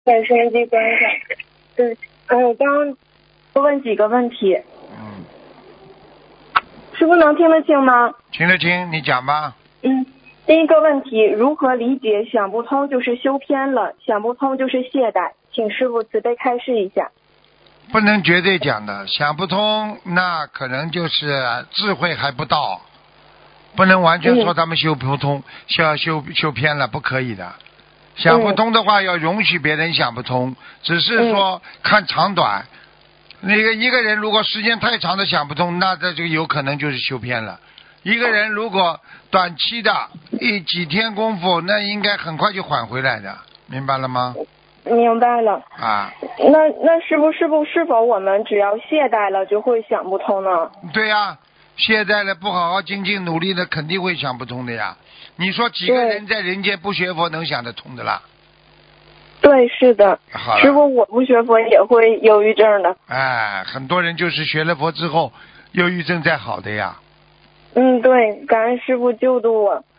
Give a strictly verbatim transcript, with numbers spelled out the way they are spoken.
把收音机关上。对，嗯，我刚多问几个问题。 嗯， 师傅能听得清吗？ 听得清，你讲吧。 嗯，第一个问题，如何理解想不通就是修偏了，想不通就是懈怠？请师傅慈悲开示一下。 不能绝对讲的，想不通，那可能就是智慧还不到，不能完全说他们修不通，修修修偏了，不可以的。想不通的话，要容许别人想不通，只是说看长短。那个一个人如果时间太长的想不通，那这就有可能就是修偏了。一个人如果短期的一几天功夫，那应该很快就缓回来的，明白了吗？ 明白了。 啊。 那那师傅师傅是否我们只要懈怠了就会想不通呢？ 对呀、啊，懈怠了不好好精进努力的，肯定会想不通的呀。你说几个人在人间不学佛能想得通的啦？ 对，是的。 好了。 师傅，我不学佛也会忧郁症的。 哎，很多人就是学了佛之后，忧郁症才好的呀。 嗯，对，感恩师傅救度我。